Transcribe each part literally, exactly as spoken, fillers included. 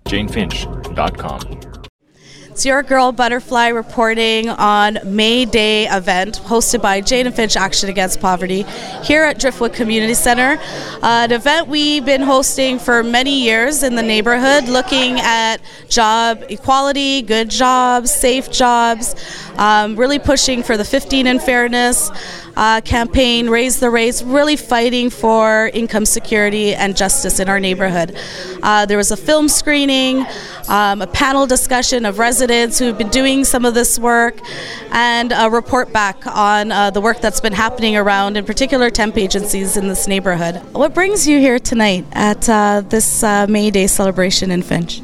jane finch dot com. It's your girl Butterfly reporting on May Day event hosted by Jane and Finch Action Against Poverty here at Driftwood Community Center. Uh, an event we've been hosting for many years in the neighborhood, looking at job equality, good jobs, safe jobs, um, really pushing for the fifteen in Fairness uh, campaign, Raise the Rates, really fighting for income security and justice in our neighborhood. Uh, there was a film screening, um, a panel discussion of residents who've been doing some of this work, and a report back on uh, the work that's been happening around, in particular, temp agencies in this neighborhood. What brings you here tonight at uh, this uh, May Day celebration in Finch?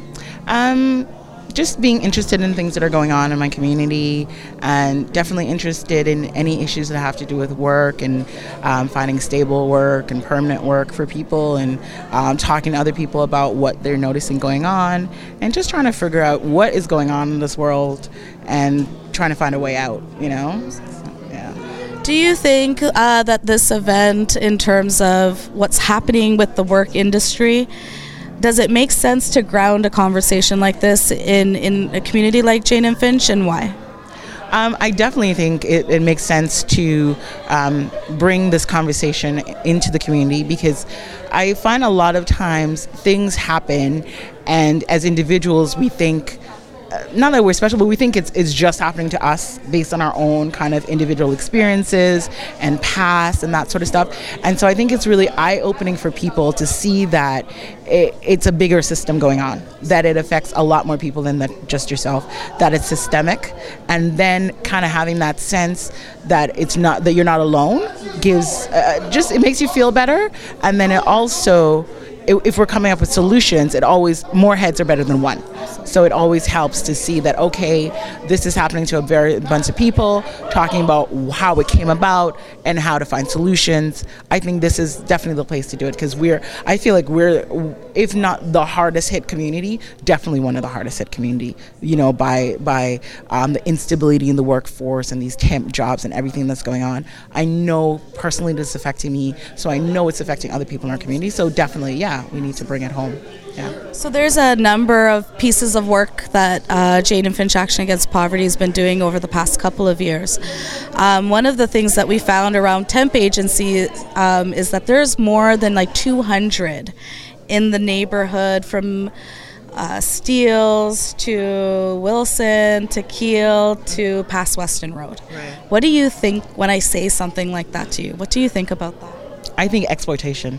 Um, just being interested in things that are going on in my community, and definitely interested in any issues that have to do with work and um, finding stable work and permanent work for people, and um, talking to other people about what they're noticing going on, and just trying to figure out what is going on in this world and trying to find a way out, you know? So, yeah. Do you think uh, that this event, in terms of what's happening with the work industry, does it make sense to ground a conversation like this in, in a community like Jane and Finch, and why? Um, I definitely think it, it makes sense to um, bring this conversation into the community, because I find a lot of times things happen, and as individuals we think, not that we're special, but we think it's, it's just happening to us based on our own kind of individual experiences and past and that sort of stuff. And so I think it's really eye-opening for people to see that it, it's a bigger system going on, that it affects a lot more people than that, just yourself, that it's systemic, and then kind of having that sense that it's not, that you're not alone gives, uh, just, it makes you feel better. And then it also, if we're coming up with solutions, it always, more heads are better than one. So it always helps to see that, okay, this is happening to a very bunch of people, talking about how it came about and how to find solutions. I think this is definitely the place to do it, because we're, I feel like we're, if not the hardest hit community, definitely one of the hardest hit community, you know, by, by um, the instability in the workforce and these temp jobs and everything that's going on. I know personally this is affecting me, so I know it's affecting other people in our community. So definitely, yeah, we need to bring it home. Yeah. So there's a number of pieces of work that uh, Jane and Finch Action Against Poverty has been doing over the past couple of years. Um, one of the things that we found around temp agency um, is that there's more than like two hundred in the neighborhood, from uh, Steeles to Wilson to Keel to past Weston Road. Right. What do you think when I say something like that to you? What do you think about that? I think exploitation.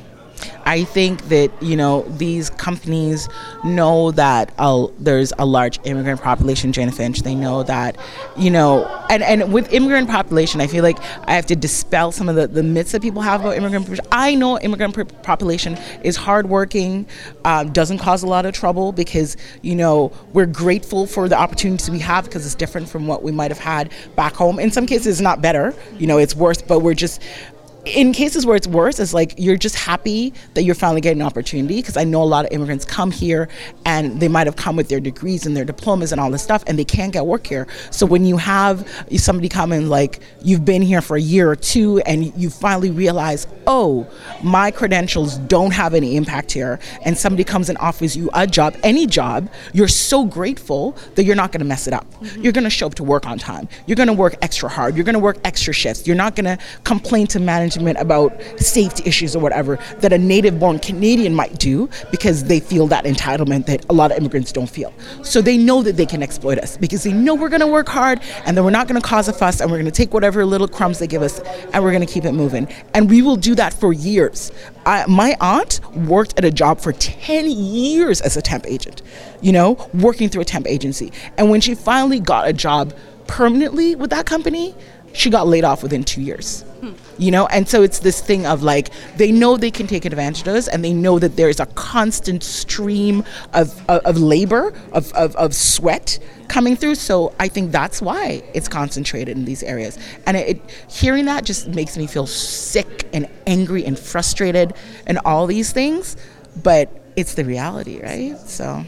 I think that, you know, these companies know that uh, there's a large immigrant population in Jane and Finch. They know that, you know, and, and with immigrant population, I feel like I have to dispel some of the, the myths that people have about immigrant population. I know immigrant population is hardworking, um, doesn't cause a lot of trouble, because, you know, we're grateful for the opportunities we have, because it's different from what we might have had back home. In some cases, it's not better, you know, it's worse, but we're just, in cases where it's worse, it's like you're just happy that you're finally getting an opportunity, because I know a lot of immigrants come here and they might have come with their degrees and their diplomas and all this stuff, and they can't get work here. So when you have somebody come in, like you've been here for a year or two, and you finally realize, oh, my credentials don't have any impact here, and somebody comes and offers you a job, any job, you're so grateful that you're not going to mess it up. Mm-hmm. You're going to show up to work on time. You're going to work extra hard. You're going to work extra shifts. You're not going to complain to management about safety issues or whatever that a native-born Canadian might do, because they feel that entitlement that a lot of immigrants don't feel. So they know that they can exploit us, because they know we're going to work hard, and then we're not going to cause a fuss, and we're going to take whatever little crumbs they give us, and we're going to keep it moving. And we will do that for years. I, my aunt worked at a job for ten years as a temp agent, you know, working through a temp agency. And when she finally got a job permanently with that company, she got laid off within two years. Hmm. You know, and so it's this thing of like, they know they can take advantage of us, and they know that there's a constant stream of, of, of labor, of, of, of sweat coming through. So I think that's why it's concentrated in these areas. And it, it hearing that just makes me feel sick and angry and frustrated and all these things, but it's the reality, right? So,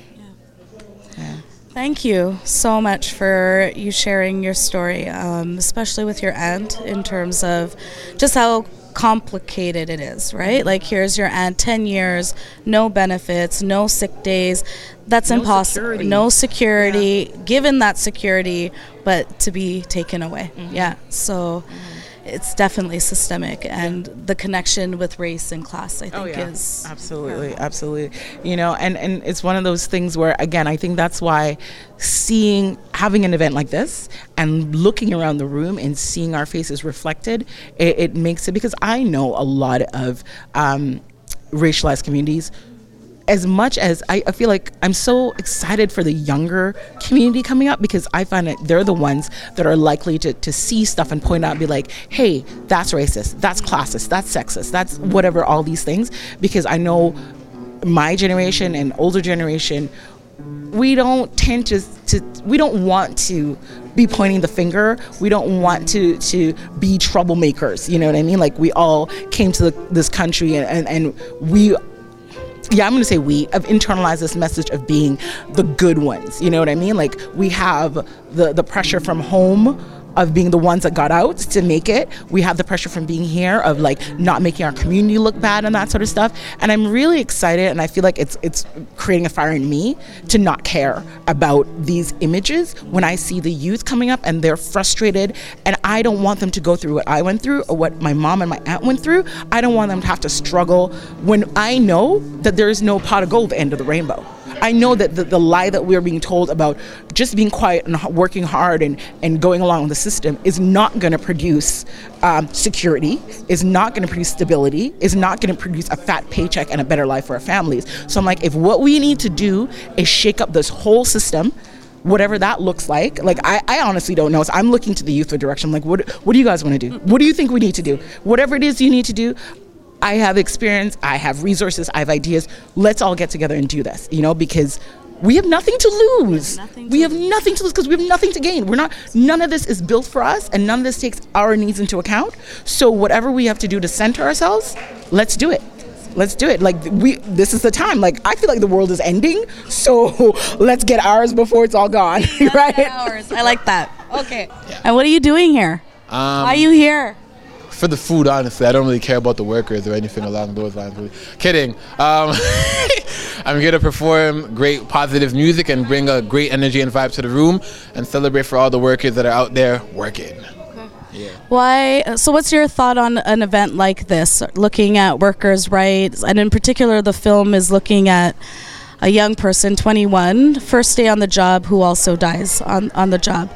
yeah. Thank you so much for you sharing your story, um, especially with your aunt, in terms of just how complicated it is, right? Like, here's your aunt, ten years, no benefits, no sick days. That's No impossible. security. No security, yeah. Given that security, but to be taken away. Mm-hmm. Yeah. So mm-hmm. it's definitely systemic, and the connection with race and class, I think, oh, yeah. is absolutely, yeah. absolutely. You know, and, and it's one of those things where, again, I think that's why seeing, having an event like this and looking around the room and seeing our faces reflected, it, it makes it, because I know a lot of um, racialized communities. As much as I, I feel like I'm so excited for the younger community coming up, because I find that they're the ones that are likely to, to see stuff and point out and be like, hey, that's racist, that's classist, that's sexist, that's whatever, all these things. Because I know my generation and older generation, we don't tend to, to we don't want to be pointing the finger. We don't want to to be troublemakers. You know what I mean? Like, we all came to the, this country and, and, and we yeah, I'm going to say we have internalized this message of being the good ones. You know what I mean? Like, we have the, the pressure from home of being the ones that got out to make it. We have the pressure from being here of like not making our community look bad and that sort of stuff. And I'm really excited, and I feel like it's it's creating a fire in me to not care about these images when I see the youth coming up and they're frustrated, and I don't want them to go through what I went through or what my mom and my aunt went through. I don't want them to have to struggle when I know that there is no pot of gold at the end of the rainbow. I know that the, the lie that we're being told about just being quiet and working hard and, and going along with the system is not going to produce um, security, is not going to produce stability, is not going to produce a fat paycheck and a better life for our families. So I'm like, if what we need to do is shake up this whole system, whatever that looks like, like I, I honestly don't know. So I'm looking to the youth for direction. I'm like, what, what do you guys want to do? What do you think we need to do? Whatever it is you need to do, I have experience, I have resources, I have ideas. Let's all get together and do this, you know, because we have nothing to lose. Nothing we to have lose. nothing to lose because we have nothing to gain. We're not, none of this is built for us, and none of this takes our needs into account. So whatever we have to do to center ourselves, let's do it. Let's do it. Like, we, this is the time. Like, I feel like the world is ending, so let's get ours before it's all gone, right? Ours. I like that. Okay. Yeah. And what are you doing here? Um, Why are you here? For the food, honestly. I don't really care about the workers or anything along those lines. Really. Kidding. Um, I'm here to perform great positive music and bring a great energy and vibe to the room and celebrate for all the workers that are out there working. Okay. Yeah. Why? So what's your thought on an event like this, looking at workers' rights? And in particular, the film is looking at a young person, twenty-one, first day on the job, who also dies on, on the job.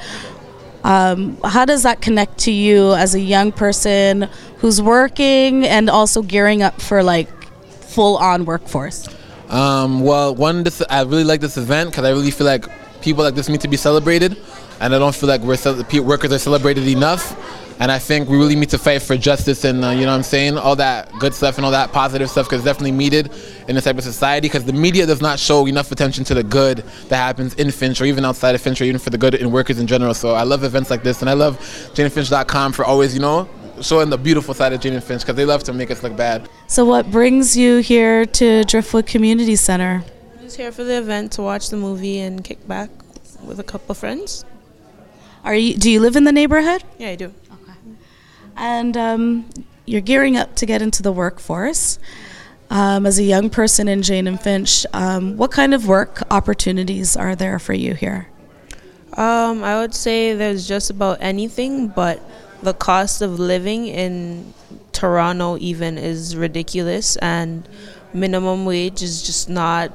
Um, how does that connect to you as a young person who's working and also gearing up for like full-on workforce? Um, well, one, this, I really like this event because I really feel like people like this need to be celebrated, and I don't feel like we're ce- workers are celebrated enough. And I think we really need to fight for justice and, uh, you know what I'm saying, all that good stuff and all that positive stuff, because it's definitely needed in this type of society, because the media does not show enough attention to the good that happens in Finch or even outside of Finch or even for the good in workers in general. So I love events like this, and I love Jane and Finch dot com for always, you know, showing the beautiful side of Jane and Finch, because they love to make us look bad. So what brings you here to Driftwood Community Center? I was here for the event to watch the movie and kick back with a couple of friends. Are you? Do you live in the neighborhood? Yeah, I do. And um, you're gearing up to get into the workforce. Um, as a young person in Jane and Finch, um, what kind of work opportunities are there for you here? Um, I would say there's just about anything, but the cost of living in Toronto even is ridiculous, and minimum wage is just not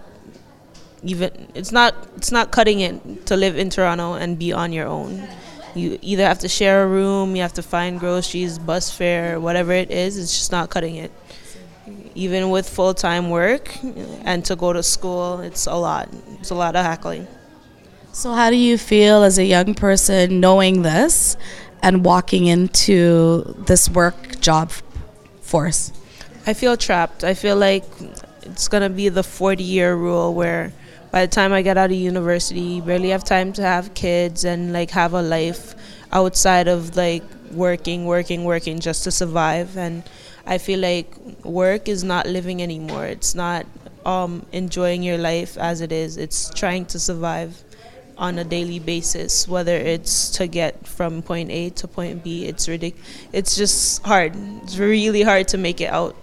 even, it's not, it's not cutting it to live in Toronto and be on your own. You either have to share a room, you have to find groceries, bus fare, whatever it is, it's just not cutting it. Even with full-time work and to go to school, it's a lot. It's a lot of haggling. So how do you feel as a young person knowing this and walking into this work job force? I feel trapped. I feel like it's going to be the forty-year rule where by the time I get out of university, you barely have time to have kids and like have a life outside of like working, working, working just to survive. And I feel like work is not living anymore. It's not um, enjoying your life as it is. It's trying to survive. on a daily basis, whether it's to get from point A to point B. It's ridic- It's just hard. It's really hard to make it out.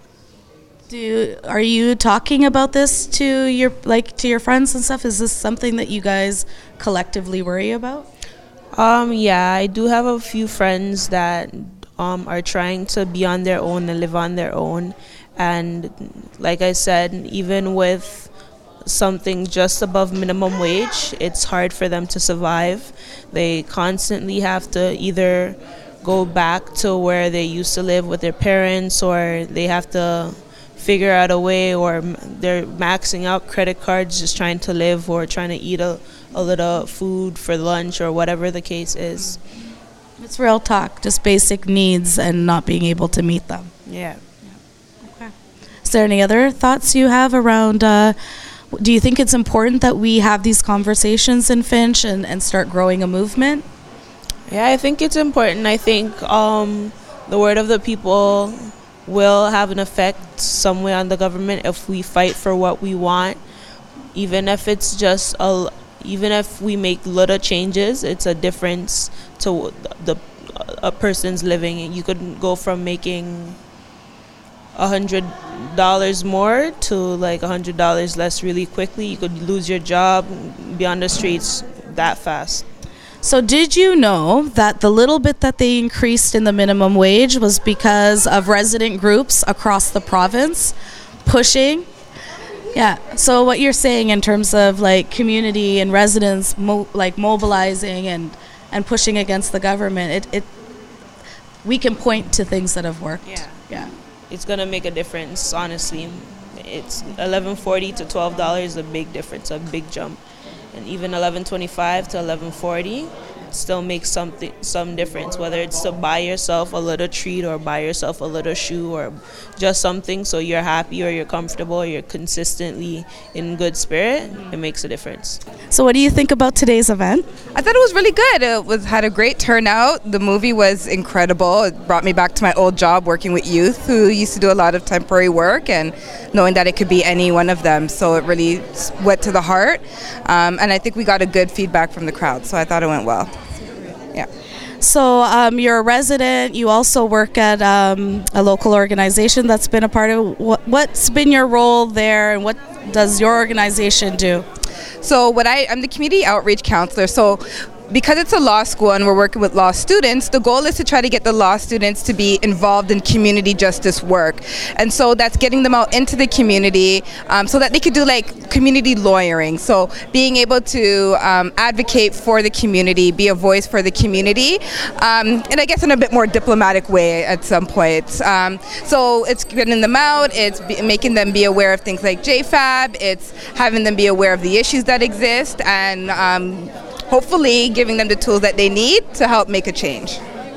Do are you talking about this to your like to your friends and stuff? Is this something that you guys collectively worry about? Um, yeah, I do have a few friends that um, are trying to be on their own and live on their own. And like I said, even with something just above minimum wage, it's hard for them to survive. They constantly have to either go back to where they used to live with their parents, or they have to figure out a way, or they're maxing out credit cards just trying to live, or trying to eat a, a little food for lunch, or whatever the case is. It's real talk, just basic needs and not being able to meet them. Yeah. Okay. Is there any other thoughts you have around, uh, do you think it's important that we have these conversations in Finch and, and start growing a movement? Yeah, I think it's important. I think um, the word of the people will have an effect some way on the government if we fight for what we want. Even if it's just a, even if we make little changes, it's a difference to the a person's living. You could go from making a hundred dollars more to like a hundred dollars less really quickly. You could lose your job, be on the streets that fast. So did you know that the little bit that they increased in the minimum wage was because of resident groups across the province pushing? Yeah, so what you're saying in terms of like community and residents mo- like mobilizing and, and pushing against the government, it, it we can point to things that have worked. Yeah. Yeah. It's going to make a difference, honestly. It's eleven forty to twelve dollars, a big difference, a big jump. And even eleven twenty-five to eleven forty still makes something some difference, whether it's to buy yourself a little treat or buy yourself a little shoe or just something so you're happy or you're comfortable or you're consistently in good spirit. It makes a difference. So what do you think about today's event? I thought it was really good. It was had a great turnout. The movie was incredible. It brought me back to my old job working with youth who used to do a lot of temporary work, and knowing that it could be any one of them. So it really went to the heart. Um, and I think we got a good feedback from the crowd. So I thought it went well. Yeah. So um, you're a resident. You also work at um, a local organization that's been a part of. What, what's been your role there, and what does your organization do? So what I, I'm the community outreach counselor. So because it's a law school and we're working with law students, the goal is to try to get the law students to be involved in community justice work. And so that's getting them out into the community um, so that they could do like community lawyering. So being able to um, advocate for the community, be a voice for the community, um, and I guess in a bit more diplomatic way at some point. Um, so it's getting them out, it's be, making them be aware of things like J FAB, it's having them be aware of the issues that exist, and um, hopefully giving them the tools that they need to help make a change.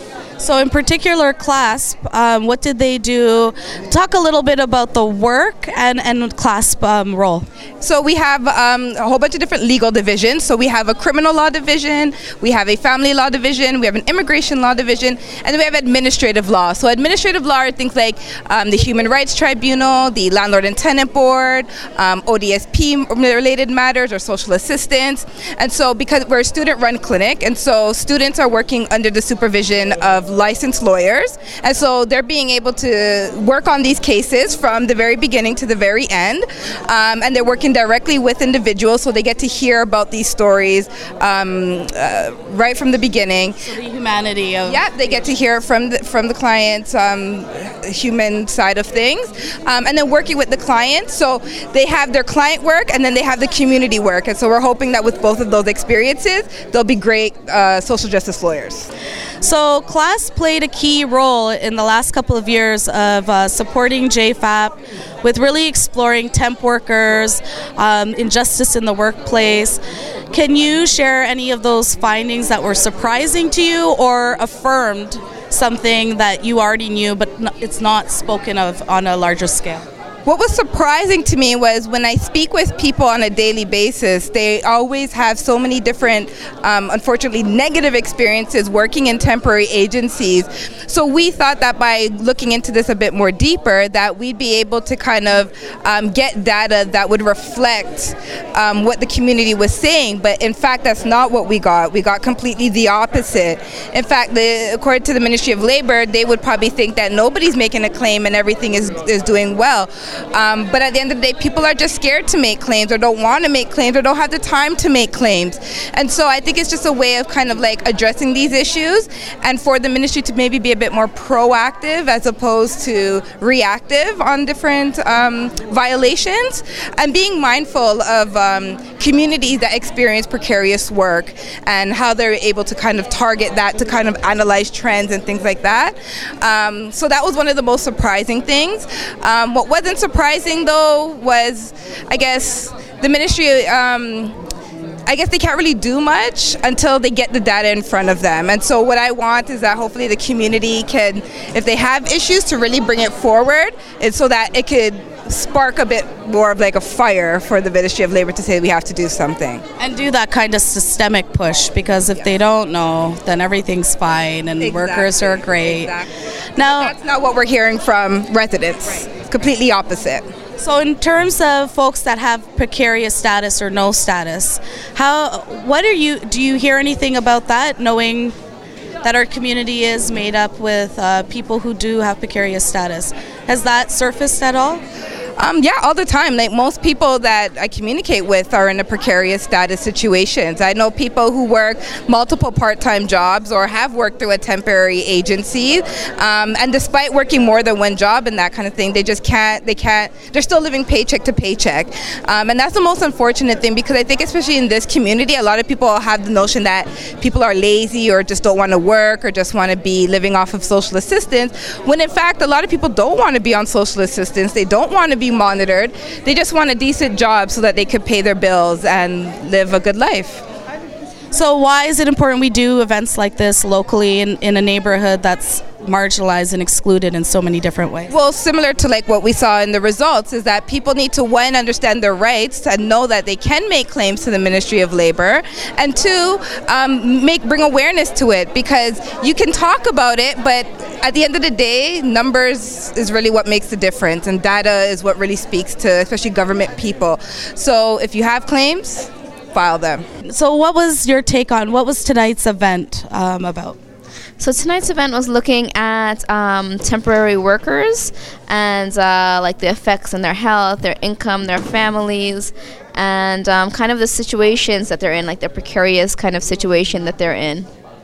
So in particular, CLASP, um, what did they do? Talk a little bit about the work and, and CLASP um, role. So we have um, a whole bunch of different legal divisions. So we have a criminal law division, we have a family law division, we have an immigration law division, and then we have administrative law. So administrative law are things like um, the Human Rights Tribunal, the Landlord and Tenant Board, um, O D S P related matters, or social assistance. And so because we're a student-run clinic, and so students are working under the supervision of licensed lawyers, and so they're being able to work on these cases from the very beginning to the very end, um, and they're working directly with individuals, so they get to hear about these stories um, uh, right from the beginning. So the humanity of yeah, they get to hear from the, from the client's um, human side of things, um, and then working with the client. So they have their client work, and then they have the community work, and so we're hoping that with both of those experiences, they'll be great uh, social justice lawyers. So CLASP played a key role in the last couple of years of uh, supporting J FAP with really exploring temp workers, um, injustice in the workplace. Can you share any of those findings that were surprising to you or affirmed something that you already knew but it's not spoken of on a larger scale? what was surprising to me was when I speak with people on a daily basis, they always have so many different, um, unfortunately, negative experiences working in temporary agencies. So we thought that by looking into this a bit more deeper, that we'd be able to kind of um, get data that would reflect um, what the community was saying. But in fact, that's not what we got. We got completely the opposite. In fact, the, according to the Ministry of Labor, they would probably think that nobody's making a claim and everything is, is doing well. Um, but at the end of the day, people are just scared to make claims or don't want to make claims or don't have the time to make claims. And so I think it's just a way of kind of like addressing these issues and for the ministry to maybe be a bit more proactive as opposed to reactive on different um, violations, and being mindful of um, communities that experience precarious work and how they're able to kind of target that to kind of analyze trends and things like that. Um, so that was one of the most surprising things. Um, what wasn't surprising though was, I guess, the ministry, um, I guess they can't really do much until they get the data in front of them. And so what I want is that hopefully the community can, if they have issues, to really bring it forward, and so that it could spark a bit more of like a fire for the Ministry of Labor to say we have to do something. And do that kind of systemic push, because if yes. they don't know, then everything's fine and exactly. workers are great. Exactly. Now, but that's not what we're hearing from residents. Right. Completely opposite. So in terms of folks that have precarious status or no status, how, what are you, do you hear anything about that, knowing that our community is made up with uh, people who do have precarious status? Has that surfaced at all? Um, yeah, all the time. Like most people that I communicate with are in a precarious status situations. I know people who work multiple part-time jobs or have worked through a temporary agency, um, and despite working more than one job and that kind of thing, they just can't, they can't, they're still living paycheck to paycheck. Um, and that's the most unfortunate thing, because I think especially in this community, a lot of people have the notion that people are lazy or just don't want to work or just want to be living off of social assistance, when in fact a lot of people don't want to be on social assistance. They don't want to be monitored. They just want a decent job so that they could pay their bills and live a good life. So why is it important we do events like this locally in, in a neighborhood that's marginalized and excluded in so many different ways? Well, similar to like what we saw in the results, is that people need to, one, understand their rights and know that they can make claims to the Ministry of Labor, and two, um, make bring awareness to it, because you can talk about it, but at the end of the day, numbers is really what makes the difference, and data is what really speaks to especially government people. So if you have claims, file them. So what was your take on, what was tonight's event um, about? So tonight's event was looking at um, temporary workers and uh, like the effects on their health, their income, their families, and um, kind of the situations that they're in, like the precarious kind of situation that they're in.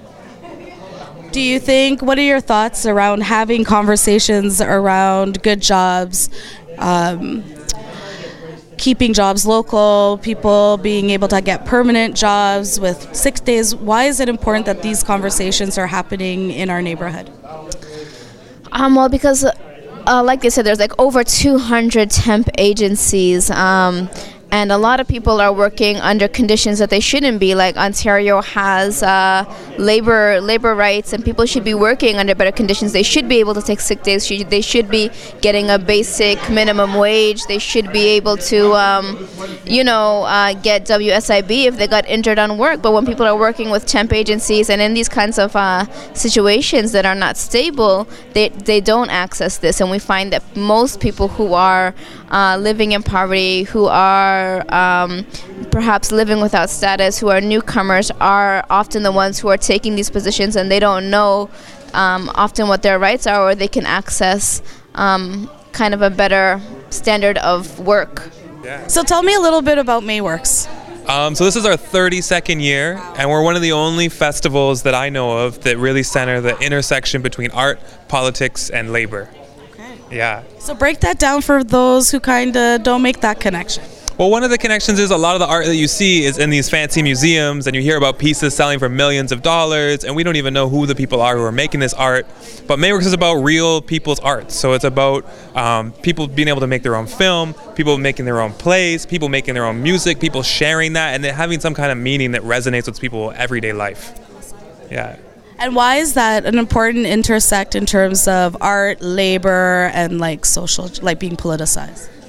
Do you think, what are your thoughts around having conversations around good jobs, um, keeping jobs local, people being able to get permanent jobs with six days? Why is it important that these conversations are happening in our neighborhood? Um, well, because uh, like they said, there's like over two hundred temp agencies, um, and a lot of people are working under conditions that they shouldn't be. Like Ontario has uh, labor labor rights, and people should be working under better conditions. They should be able to take sick days. They should be getting a basic minimum wage. They should be able to, um, you know, uh, get W S I B if they got injured on work. But when people are working with temp agencies and in these kinds of uh, situations that are not stable, they they don't access this. And we find that most people who are uh, living in poverty, who are Um, perhaps living without status, who are newcomers, are often the ones who are taking these positions, and they don't know um, often what their rights are, or they can access um, kind of a better standard of work. Yeah. So tell me a little bit about Mayworks. Um, so this is our thirty-second year, and we're one of the only festivals that I know of that really center the intersection between art, politics, and labor. Okay. Yeah. So break that down for those who kind of don't make that connection. Well, one of the connections is a lot of the art that you see is in these fancy museums, and you hear about pieces selling for millions of dollars, and we don't even know who the people are who are making this art. But Mayworks is about real people's art. So it's about um, people being able to make their own film, people making their own plays, people making their own music, people sharing that, and then having some kind of meaning that resonates with people's everyday life. Yeah. And why is that an important intersect in terms of art, labor, and like social, like being politicized?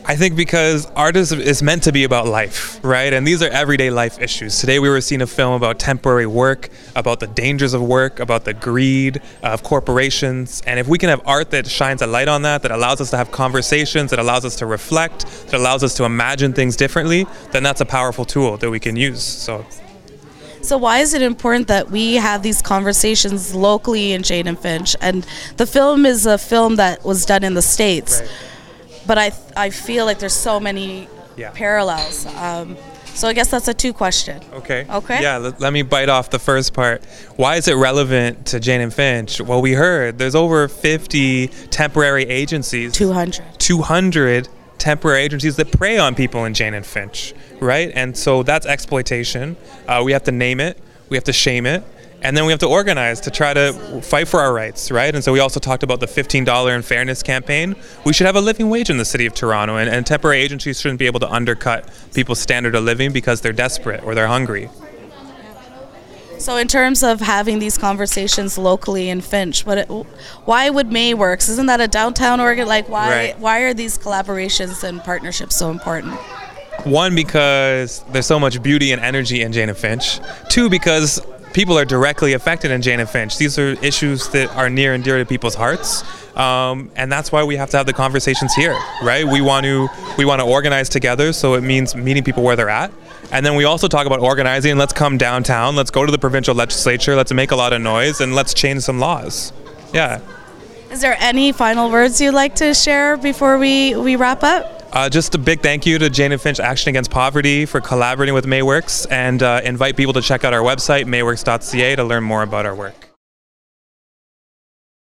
I think because art is, is meant to be about life, right? And these are everyday life issues. Today we were seeing a film about temporary work, about the dangers of work, about the greed of corporations. And if we can have art that shines a light on that, that allows us to have conversations, that allows us to reflect, that allows us to imagine things differently, then that's a powerful tool that we can use. So. So why is it important that we have these conversations locally in Jane and Finch? And the film is a film that was done in the States. Right. But I I feel like there's so many yeah. parallels. Um, so I guess that's a two question. Okay. Okay. Yeah, let, let me bite off the first part. Why is it relevant to Jane and Finch? Well, we heard there's over fifty temporary agencies. two hundred. two hundred temporary agencies that prey on people in Jane and Finch, right? And so that's exploitation. Uh, we have to name it. We have to shame it. And then we have to organize to try to fight for our rights, right? And so we also talked about the fifteen dollars in fairness campaign. We should have a living wage in the city of Toronto, and, and temporary agencies shouldn't be able to undercut people's standard of living because they're desperate or they're hungry. So in terms of having these conversations locally in Finch, what it, why would Mayworks? Isn't that a downtown organ? Like why Right. why are these collaborations and partnerships so important? One, because there's so much beauty and energy in Jane and Finch. Two, because people are directly affected in Jane and Finch. These are issues that are near and dear to people's hearts, um, and that's why we have to have the conversations here, right? We want to we want to organize together, so it means meeting people where they're at, and then we also talk about organizing. Let's come downtown. Let's go to the provincial legislature. Let's make a lot of noise, and let's change some laws. Yeah. Is there any final words you'd like to share before we, we wrap up? Uh, just a big thank you to Jane and Finch Action Against Poverty for collaborating with Mayworks, and uh, invite people to check out our website, mayworks dot c a, to learn more about our work.